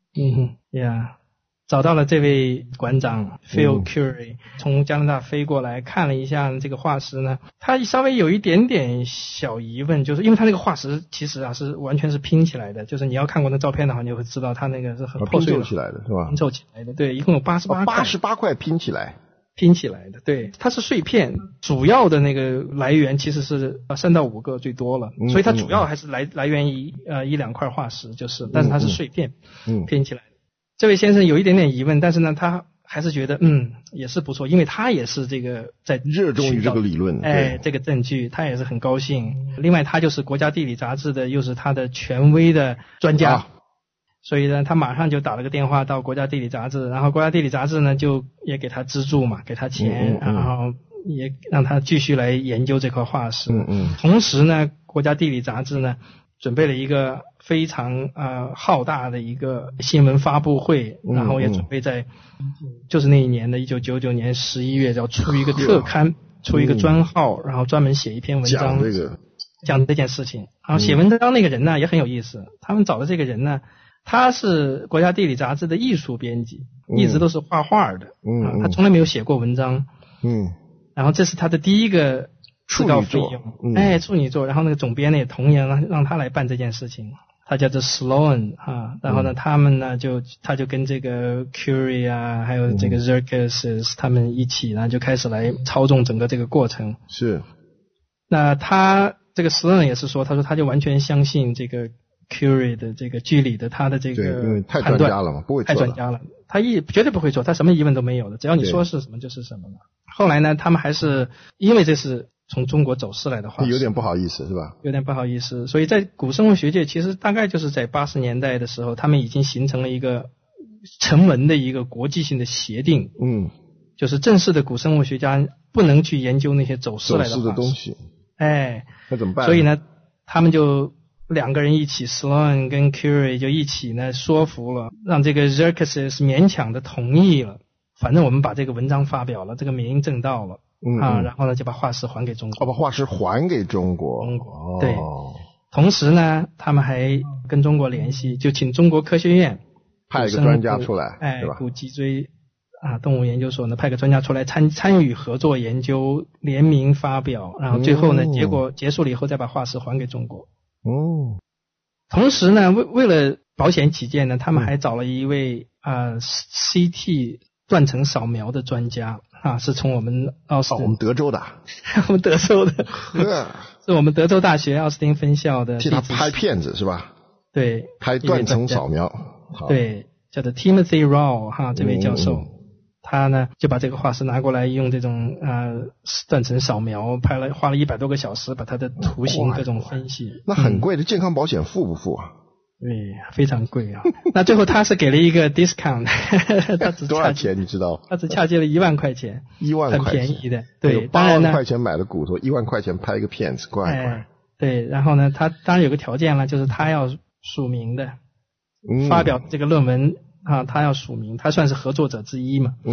找到了这位馆长 Phil Curie，从加拿大飞过来看了一下这个化石呢，他稍微有一点点小疑问，就是因为他那个化石其实是完全是拼起来的，就是你要看过那照片的话，你就会知道他那个是很破碎拼凑起来的是吧？ 拼凑起来的，对，一共有 88块拼起来的， 对，它是碎片，主要的那个来源其实是3到5个最多了，所以它主要还是来源于1-2块化石，但是它是碎片拼起来的。这位先生有一点点疑问，但是呢，他还是觉得也是不错，因为他也是这个在热衷于这个理论， 这个证据，他也是很高兴。另外，他就是国家地理杂志的，又是他的权威的专家。所以呢，他马上就打了个电话到国家地理杂志，然后国家地理杂志呢就也给他资助嘛，给他钱，然后也让他继续来研究这块化石。同时呢，国家地理杂志呢准备了一个非常浩大的一个新闻发布会，然后也准备在就是那一年的1999年11月要出一个特刊，出一个专号，然后专门写一篇文章讲这件事情。然后写文章那个人呢也很有意思，他们找的这个人呢，他是国家地理杂志的艺术编辑，一直都是画画的，他从来没有写过文章，然后这是他的第一个自告奋勇，处女座，然后那个总编呢也同样让他来办这件事情，他叫做 Sloan 然后呢他们呢他就跟这个 Curie 还有这个 Xerxes 他们一起呢就开始来操纵整个这个过程。 是， 那他这个 Sloan 也是说，他说他就完全相信这个Curie 的这个居里的他的这个判断， 因为太专家了嘛，不会错的， 太专家了，他绝对不会错，他什么疑问都没有的，只要你说是什么就是什么了。后来呢，他们还是因为这是从中国走失来的话， 有点不好意思是吧？ 有点不好意思，所以在古生物学界，其实大概就是在80年代的时候，他们已经形成了一个成文的一个国际性的协定，就是正式的古生物学家不能去研究那些走失来的东西，那怎么办？ 所以呢，他们就2个人一起 Sloan 跟 Curie 就一起呢说服了，让这个 Xerxes 勉强的同意了，反正我们把这个文章发表了，这个名正道了，然后呢就把化石还给中国。 把化石还给中国。 对。同时呢，他们还跟中国联系，就请中国科学院派一个专家出来，对吧？ 古脊椎动物研究所呢派个专家出来参与合作研究，联名发表，然后最后呢结果结束了以后再把化石还给中国。同时呢，为了保险起见呢，他们还找了一位CT 断层扫描的专家是从我们我们德州的我们德州的是我们德州大学奥斯汀分校的， 替他拍片子是吧？ 对， 拍断层扫描， 对，叫做 Timothy Rao 这位教授，他呢就把这个化石拿过来，用这种断层扫描花了100多个小时，把它的图形各种分析。 那很贵的，健康保险付不付啊？ 对，非常贵啊。那最后他是给了一个 discount， 他只多少钱你知道？ 他只恰接了1万块钱，1万块钱，很便宜的。对，当然呢 8万块钱买的骨头，1万块钱拍一个片子，怪。 对，然后呢，他当然有个条件了，就是他要署名的，发表这个论文啊，他要署名，他算是合作者之一嘛。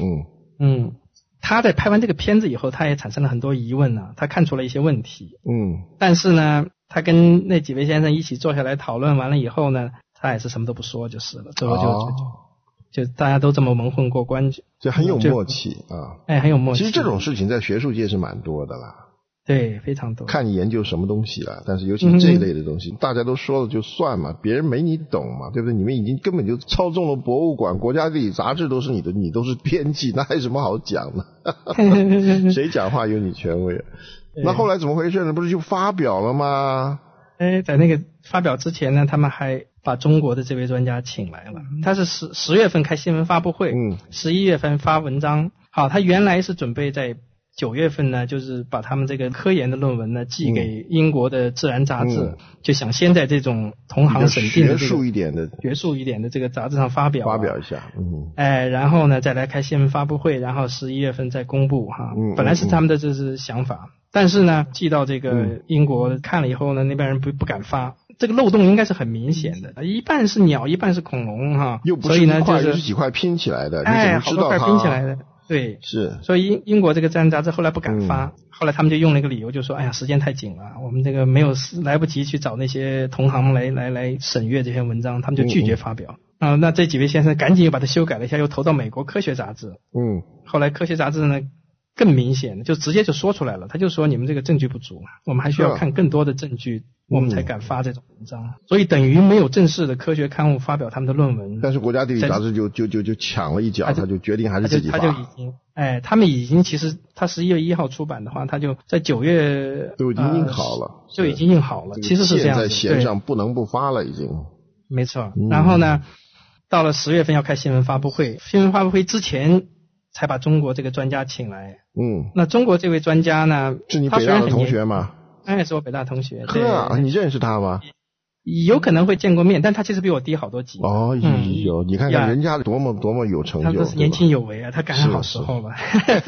他在拍完这个片子以后，他也产生了很多疑问啊，他看出了一些问题。但是呢，他跟那几位先生一起坐下来讨论完了以后呢，他也是什么都不说就是了，最后就大家都这么蒙混过关， 就很有默契啊。 很有默契。 其实这种事情在学术界是蛮多的啦。 对，非常多。看你研究什么东西了，但是尤其这一类的东西，大家都说了就算嘛，别人没你懂嘛，对不对？你们已经根本就操纵了博物馆，国家地理杂志都是你的，你都是编辑，那还有什么好讲的？谁讲话有你权威？那后来怎么回事呢？不是就发表了吗？ 在那个发表之前呢，他们还把中国的这位专家请来了。他是10月份开新闻发布会，11月份发文章。好，他原来是准备在9月份呢，就是把他们这个科研的论文呢寄给英国的自然杂志，就想先在这种同行审定的学术一点的这个杂志上发表一下， 然后呢再来开新闻发布会，然后11月份再公布哈。本来是他们的这是想法，但是呢寄到这个英国看了以后呢，那边人不敢发。这个漏洞应该是很明显的，一半是鸟，一半是恐龙哈， 又不是一块，就是几块拼起来的，你怎么知道好多块拼起来的。对， 是， 所以英国这个自然杂志后来不敢发，后来他们就用了一个理由，就说，哎呀，时间太紧了，我们这个没有来不及去找那些同行来审阅这篇文章，他们就拒绝发表。那这几位先生赶紧又把它修改了一下，又投到美国科学杂志。后来科学杂志呢更明显，就直接就说出来了，他就说你们这个证据不足，我们还需要看更多的证据，我们才敢发这种文章。所以等于没有正式的科学刊物发表他们的论文。 但是国家地理杂志就抢了一脚，他就决定还是自己发。 他就已经，他们已经其实他11月1号出版的话，他就在9月都已经印好了， 就已经印好了。其实是这样子， 在弦上不能不发了已经。 没错。然后呢，到了10月份要开新闻发布会，新闻发布会之前才把中国这个专家请来。那中国这位专家呢， 是你北大的同学吗？ 是我北大同学。 你认识他吗？ 有可能会见过面，但他其实比我低好多级。 有，你看看人家多么有成就。 他都是年轻有为啊，他赶上好时候了。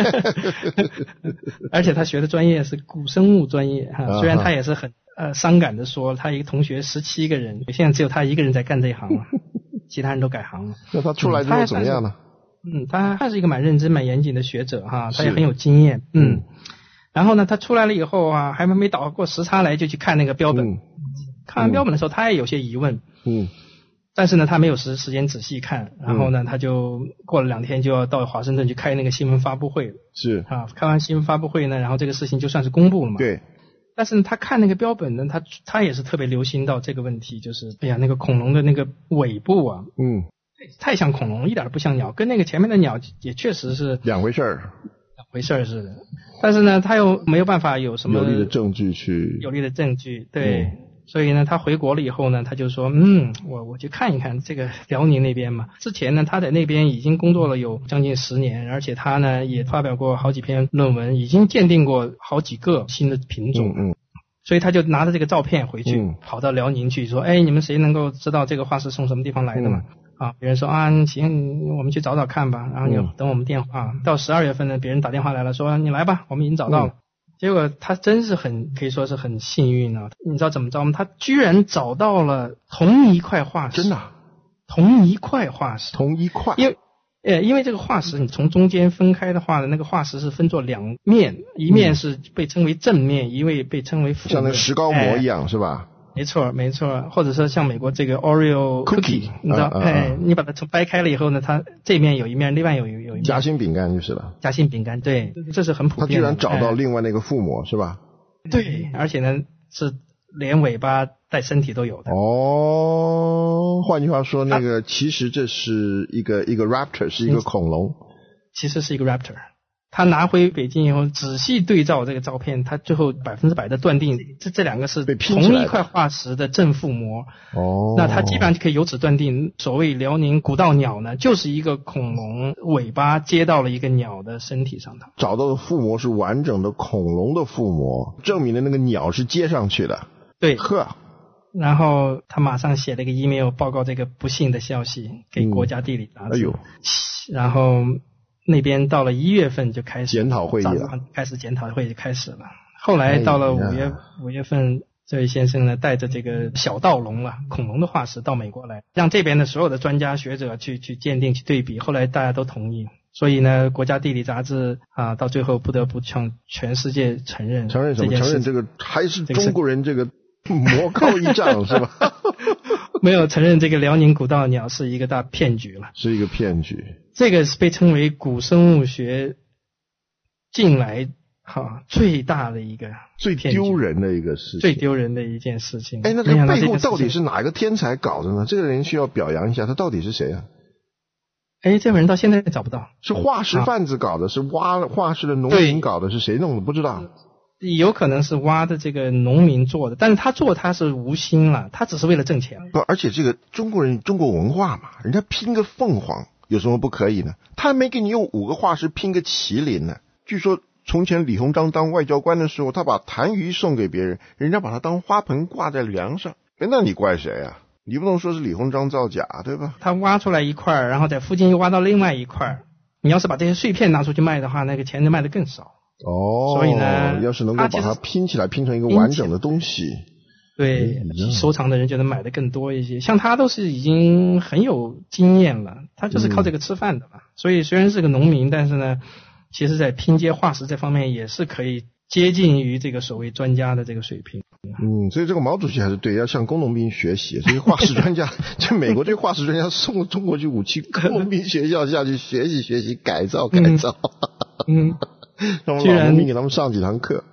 而且他学的专业是古生物专业哈，虽然他也是很伤感的说，他一个同学17个人，现在只有他一个人在干这一行了，其他人都改行了。 那他出来之后怎么样呢？ 他还是一个蛮认真蛮严谨的学者哈，他也很有经验。然后呢，他出来了以后啊，还没倒过时差来就去看那个标本。看完标本的时候，他也有些疑问。但是呢，他没有时间仔细看。然后呢，他就过了2天就要到华盛顿去开那个新闻发布会。 是啊， 开完新闻发布会呢，然后这个事情就算是公布了嘛。 对。 但是呢，他看那个标本呢，他也是特别留心到这个问题，就是哎呀，那个恐龙的那个尾部啊。太像恐龙，一点都不像鸟，跟那个前面的鸟也确实是两回事儿是的。但是呢，他又没有办法有什么有力的证据， 对。所以呢，他回国了以后呢，他就说，我去看一看这个辽宁那边嘛。之前呢，他在那边已经工作了有将近10年，而且他呢也发表过好几篇论文，已经鉴定过好几个新的品种。所以他就拿着这个照片回去，跑到辽宁去说，你们谁能够知道这个化石从什么地方来的吗？别人说行，我们去找找看吧，然后你等我们电话。到12月份呢，别人打电话来了，说你来吧，我们已经找到了。结果他真是可以说是很幸运啊！你知道怎么着吗？他居然找到了同一块化石。 真的？ 同一块化石。 同一块？ 因为这个化石你从中间分开的话呢，那个化石是分作2面，一面是被称为正面，一面被称为负面， 像那个石膏模一样，是吧？ 没错，或者说像美国这个 Oreo cookie， 你知道，你把它掰开了以后呢，它这面有一面，另外有一面。 夹心饼干就是了。 夹心饼干，对，这是很普遍的。 他居然找到另外那个腹膜，是吧？ 对，而且呢是连尾巴带身体都有的。 换句话说，那个其实这是一个 raptor， 是一个恐龙。 其实是一个 raptor。他拿回北京以后，仔细对照这个照片，他最后100%的断定，这2个是同一块化石的正腹膜。那他基本上就可以由此断定，所谓辽宁古道鸟呢，就是一个恐龙尾巴接到了一个鸟的身体上头。 找到的腹膜是完整的恐龙的腹膜，证明了那个鸟是接上去的。 对。 然后他马上写了一个 email 报告这个不幸的消息给国家地理杂志。然后那边到了1月份就开始检讨会议了， 开始检讨会议开始了。后来到了5月份，这位先生呢带着这个小盗龙恐龙的化石到美国来，让这边的所有的专家学者去鉴定去对比，后来大家都同意。所以呢，国家地理杂志到最后不得不向全世界承认什么？承认这个还是中国人这个魔高一丈是吧？ 没有承认这个辽宁古道鸟是一个大骗局了， 是一个骗局。 这个是被称为古生物学近来最大的一个最丢人的一个事情， 最丢人的一件事情。 那这个背后到底是哪个天才搞的呢？这个人需要表扬一下，他到底是谁啊？ 这个人到现在找不到。 是化石贩子搞的，是挖化石的农民搞的，是谁弄的不知道。 有可能是挖的这个农民做的，但是他是无心了，他只是为了挣钱。 而且这个中国文化嘛，人家拼个凤凰有什么不可以呢？他还没给你用5个化石拼个麒麟呢。据说从前李鸿章当外交官的时候，他把痰盂送给别人，人家把它当花盆挂在梁上。那你怪谁啊？你不能说是李鸿章造假，对吧？ 他挖出来一块，然后在附近又挖到另外一块，你要是把这些碎片拿出去卖的话，那个钱就卖得更少。所以呢， 要是能够把它拼起来，拼成一个完整的东西， 对，收藏的人就能买的更多一些。像他都是已经很有经验了，他就是靠这个吃饭的嘛。所以虽然是个农民，但是呢，其实在拼接化石这方面也是可以接近于这个所谓专家的这个水平。 所以这个毛主席还是对，要向工农兵学习。这些化石专家，这美国这化石专家送了中国去武器工农兵学校下去学习，改造。让我们老农民给他们上几堂课。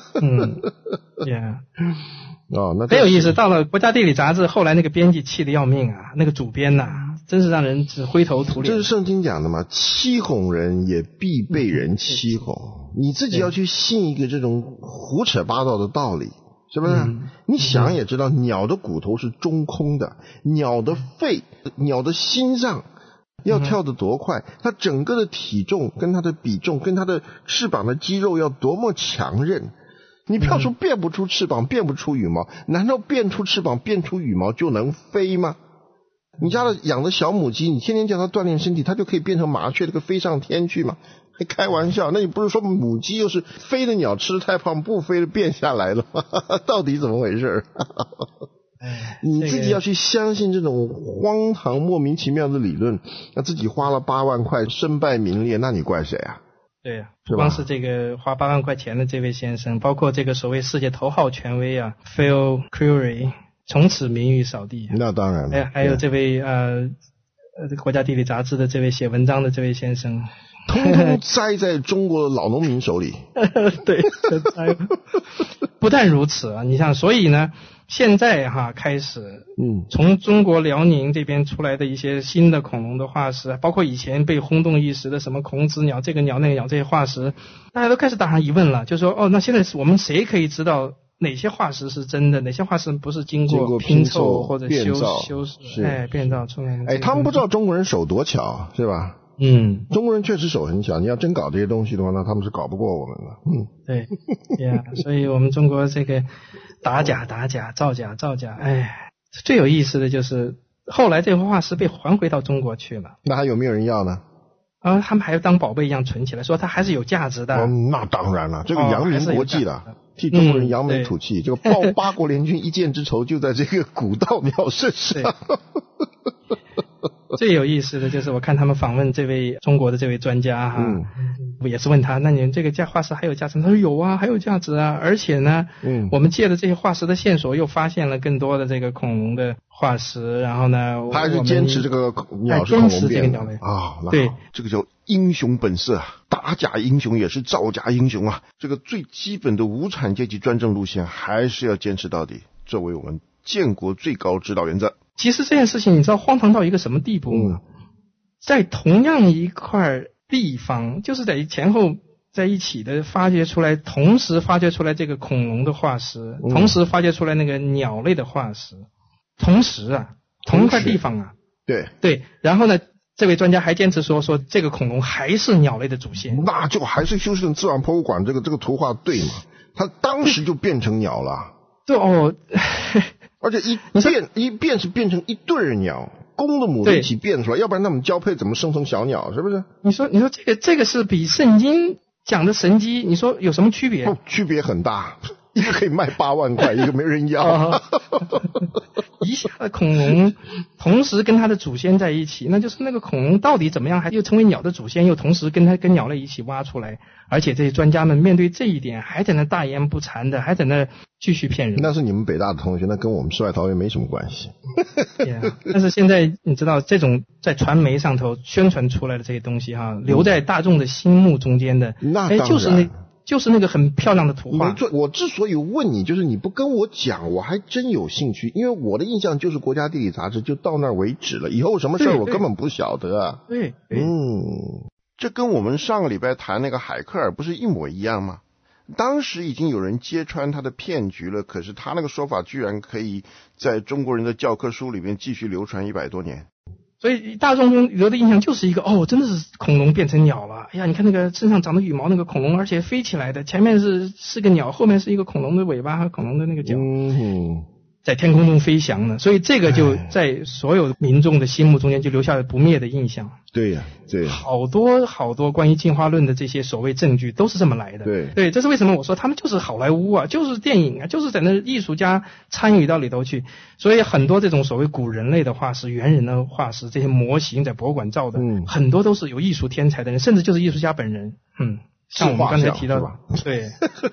那很有意思。到了国家地理杂志，后来那个编辑气得要命那个主编真是让人只灰头土脸。 这是圣经讲的嘛，欺哄人也必被人欺哄。你自己要去信一个这种胡扯八道的道理，是不是？你想也知道，鸟的骨头是中空的，鸟的肺、鸟的心脏要跳得多快，它整个的体重跟它的比重跟它的翅膀的肌肉要多么强韧。你不要说变不出翅膀，变不出羽毛，难道变出翅膀变出羽毛就能飞吗？你家的养的小母鸡，你天天叫它锻炼身体，它就可以变成麻雀，这个飞上天去吗？还开玩笑。那你不是说母鸡又是飞的鸟吃得太胖，不飞的变下来了吗？到底怎么回事？你自己要去相信这种荒唐莫名其妙的理论，那自己花了8万块身败名裂，那你怪谁啊？ 对不光是这个花8万块钱的这位先生，包括这个所谓世界头号权威Phil Currie， 从此名誉扫地。 那当然了。 还有这位国家地理杂志的这位写文章的这位先生， 通通栽在中国的老农民手里。 对，不但如此你像，所以呢，现在开始，从中国辽宁这边出来的一些新的恐龙的化石，包括以前被轰动一时的什么孔子鸟、这个鸟那个鸟这些化石，大家都开始打上疑问了，就说那现在我们谁可以知道哪些化石是真的，哪些化石不是经过拼凑或者修饰变造出来的？ 他们不知道中国人手多巧，是吧？中国人确实手很巧，你要真搞这些东西的话，那他们是搞不过我们的。 对，所以我们中国这个打假、造假，最有意思的就是后来这个化石被还回到中国去了。 那还有没有人要呢？ 他们还当宝贝一样存起来，说它还是有价值的。 那当然了，这个扬名国际了，替中国人扬眉吐气。这个报八国联军一箭之仇就在这个古道鸟身上。 最有意思的就是我看他们访问这位中国的这位专家我也是问他，那你们这个化石还有价值？他说有还有价值而且呢，我们借着这些化石的线索，又发现了更多的这个恐龙的化石，然后呢， 他还是坚持这个鸟是恐龙变的对，这个叫英雄本色，打假英雄也是造假英雄这个最基本的无产阶级专政路线还是要坚持到底，作为我们建国最高指导原则。 其实这件事情你知道荒唐到一个什么地步吗？在同样一块地方，就是在前后在一起的发掘出来，同时发掘出来这个恐龙的化石，同时发掘出来那个鸟类的化石，同时同一块地方对，然后呢，这位专家还坚持说这个恐龙还是鸟类的祖先， 那就还是休斯顿自然博物馆这个图画对嘛？它当时就变成鸟了。 对而且一变是变成一对鸟，公的母的一起变出来，要不然它们交配怎么生成小鸟？是不是？ 你说这个是比圣经讲的神机，你说有什么区别？ 区别很大，一个可以卖8万块，一个没人要。 一下的恐龙同时跟它的祖先在一起，那就是那个恐龙到底怎么样，还又成为鸟的祖先，又同时跟鸟类一起挖出来，而且这些专家们面对这一点还在那大言不惭的，还在那继续骗人。 那是你们北大的同学，那跟我们世外桃源没什么关系。 yeah, 但是现在你知道，这种在传媒上头宣传出来的这些东西哈，留在大众的心目中间的， 那当然就是那个很漂亮的图画。 我之所以问你，就是你不跟我讲，我还真有兴趣，因为我的印象就是国家地理杂志就到那儿为止了，以后什么事我根本不晓得啊。 对， 这跟我们上个礼拜谈那个海克尔不是一模一样吗？当时已经有人揭穿他的骗局了，可是他那个说法居然可以在中国人的教科书里面继续流传100多年。 所以大众中留的印象就是一个真的是恐龙变成鸟了。哎呀，你看那个身上长的羽毛那个恐龙，而且飞起来的，前面是个鸟，后面是一个恐龙的尾巴和恐龙的那个脚。在天空中飞翔呢，所以这个就在所有民众的心目中间就留下了不灭的印象。 对呀，对呀， 好多关于进化论的这些所谓证据都是这么来的。对，这是为什么我说他们就是好莱坞啊，就是电影啊，就是在那艺术家参与到里头去。所以很多这种所谓古人类的化石、猿人的化石，这些模型在博物馆造的，很多都是有艺术天才的人，甚至就是艺术家本人。像我们刚才提到的，对，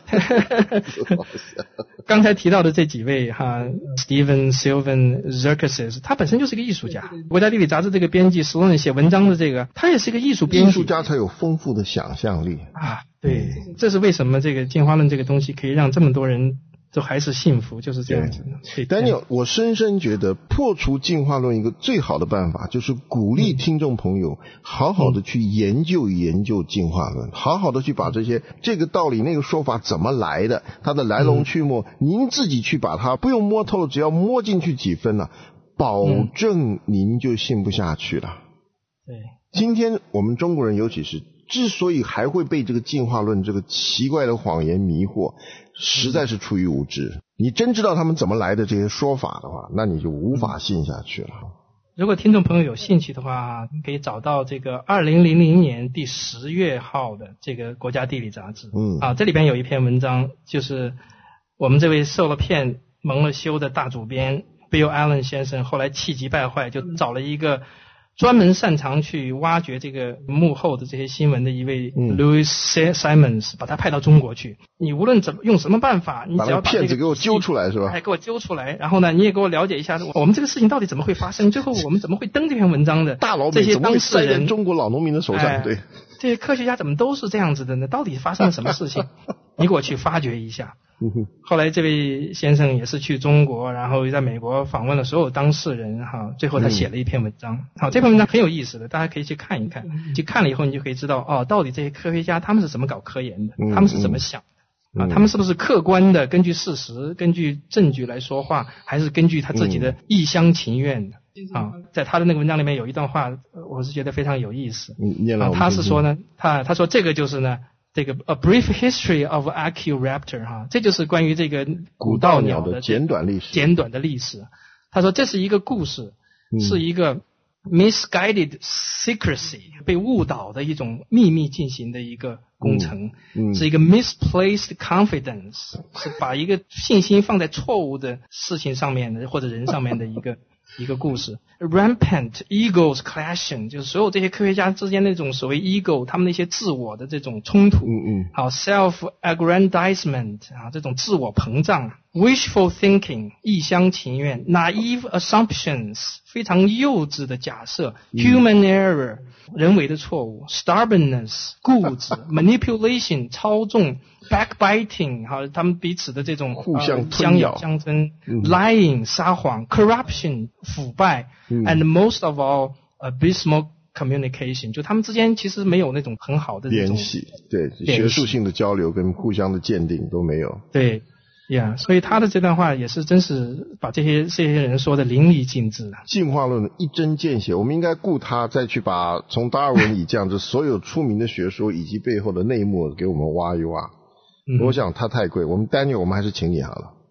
刚才提到的这几位Steven Sylvan Xerxes， 他本身就是一个艺术家。国家地理杂志这个编辑Sloan写文章的这个，他也是一个艺术编辑。 艺术家才有丰富的想象力啊，对，这是为什么这个进化论这个东西可以让这么多人都还是幸福，就是这样子的。 Daniel， 我深深觉得破除进化论一个最好的办法，就是鼓励听众朋友好好的去研究进化论，好好的去把这个道理那个说法怎么来的，它的来龙去脉，您自己去把它不用摸透了，只要摸进去几分了，保证您就信不下去了。 对， 今天我们中国人尤其是之所以还会被这个进化论这个奇怪的谎言迷惑，实在是出于无知。你真知道他们怎么来的这些说法的话，那你就无法信下去了。 如果听众朋友有兴趣的话，可以找到这个2000年第10月号的这个国家地理杂志。这里边有一篇文章，就是我们这位受了骗蒙了羞的大主编 Bill Allen 先生后来气急败坏，就找了一个专门擅长去挖掘这个幕后的这些新闻的一位 Louis Simons， 把他派到中国去。你无论用什么办法，你只要把骗子给我揪出来，是吧？ 给我揪出来，然后呢，你也给我了解一下我们这个事情到底怎么会发生，最后我们怎么会登这篇文章的？ 大老美怎么会塞在中国老农民的手上？对， 这些科学家怎么都是这样子的呢？到底发生了什么事情？你给我去发掘一下。后来这位先生也是去中国，然后在美国访问了所有当事人最后他写了一篇文章。这篇文章很有意思的，大家可以去看一看。去看了以后你就可以知道到底这些科学家他们是怎么搞科研的，他们是怎么想的他们是不是客观的根据事实根据证据来说话，还是根据他自己的一厢情愿的在他的那个文章里面有一段话我是觉得非常有意思。他是说呢，他说这个就是呢这个 A Brief History of Archaeoraptor 这就是关于这个古道鸟的简短的历史。他说这是一个故事，是一个 misguided secrecy 被误导的一种秘密进行的一个工程，是一个 misplaced confidence 是把一个信心放在错误的事情上面的或者人上面的一个故事。Rampant egos clashing 就是所有这些科学家之间那种所谓 ego 他们那些自我的这种冲突。self-aggrandizement 这种自我膨胀。Wishful thinking 一厢情愿。Naive assumptions 非常幼稚的假设。Human error 人为的错误。Stubbornness 固执。Manipulation 操纵。Backbiting 他们彼此的这种互相吞咬相争。Lying 撒谎。Corruption 腐败。And most of all abysmal communication 就他们之间其实没有那种很好的联系，对，学术性的交流跟互相的鉴定都没有。 对所以他的这段话也是真是把这些人说的淋漓尽致了。 进化论一针见血，我们应该顾他再去把从达尔文以降这所有出名的学说以及背后的内幕给我们挖一挖。我想他太贵，我们Daniel我们还是请你好了。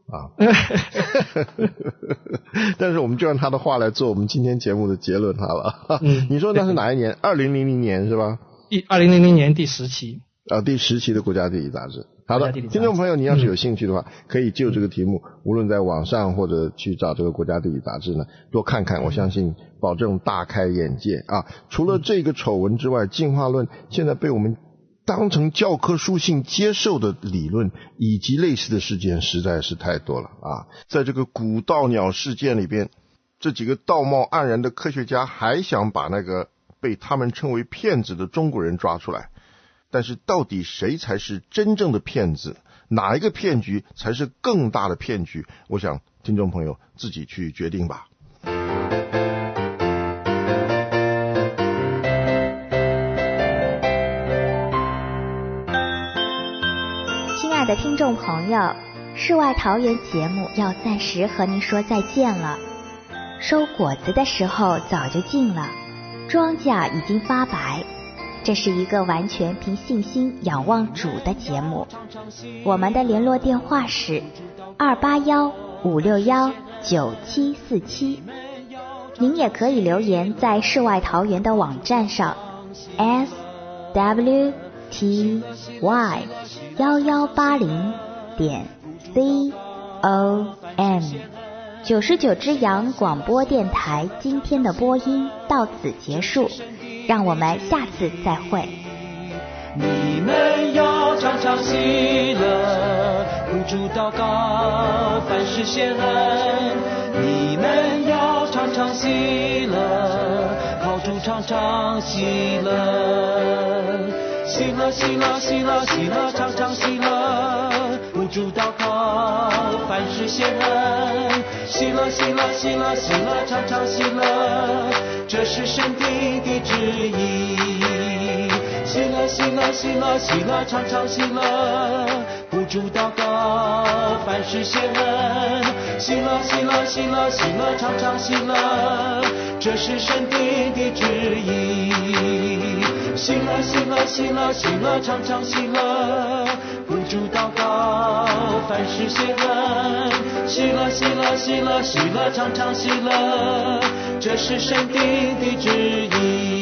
啊。但是我们就按他的话来做我们今天节目的结论好了。你说那是哪一年？2000年是吧 ？2000年第10期。 第10期的国家地理杂志。好的，听众朋友，你要是有兴趣的话，可以就这个题目，无论在网上或者去找这个国家地理杂志呢，多看看，我相信保证大开眼界啊！除了这个丑闻之外，进化论现在被我们当成教科书性接受的理论，以及类似的事件实在是太多了啊！在这个古道鸟事件里边，这几个道貌岸然的科学家还想把那个被他们称为骗子的中国人抓出来。但是到底谁才是真正的骗子？哪一个骗局才是更大的骗局？我想听众朋友自己去决定吧。 亲爱的听众朋友，世外桃源节目要暂时和您说再见了。收果子的时候早就近了，庄稼已经发白。这是一个完全凭信心仰望主的节目。我们的联络电话是281-561-9747。您也可以留言在世外桃源的网站上 swty1180.com。99只羊广播电台今天的播音到此结束，让我们下次再会。 你们要常常喜乐，不住祷告，凡事谢恩。你们要常常喜乐，靠主常常喜乐。喜乐喜乐喜乐喜乐，常常喜乐，不住祷告，凡事谢恩。喜乐喜乐喜乐喜乐，常常喜乐，这是神定的旨意。喜乐喜乐喜乐喜乐，常常喜乐，不住祷告，凡事谢恩。喜乐喜乐喜乐喜乐，常常喜乐，这是神定的旨意。喜乐喜乐喜乐喜乐，常常喜乐，不住祷告，凡事谢恩。喜乐喜乐喜乐喜乐，常常喜乐，这是神定的旨意。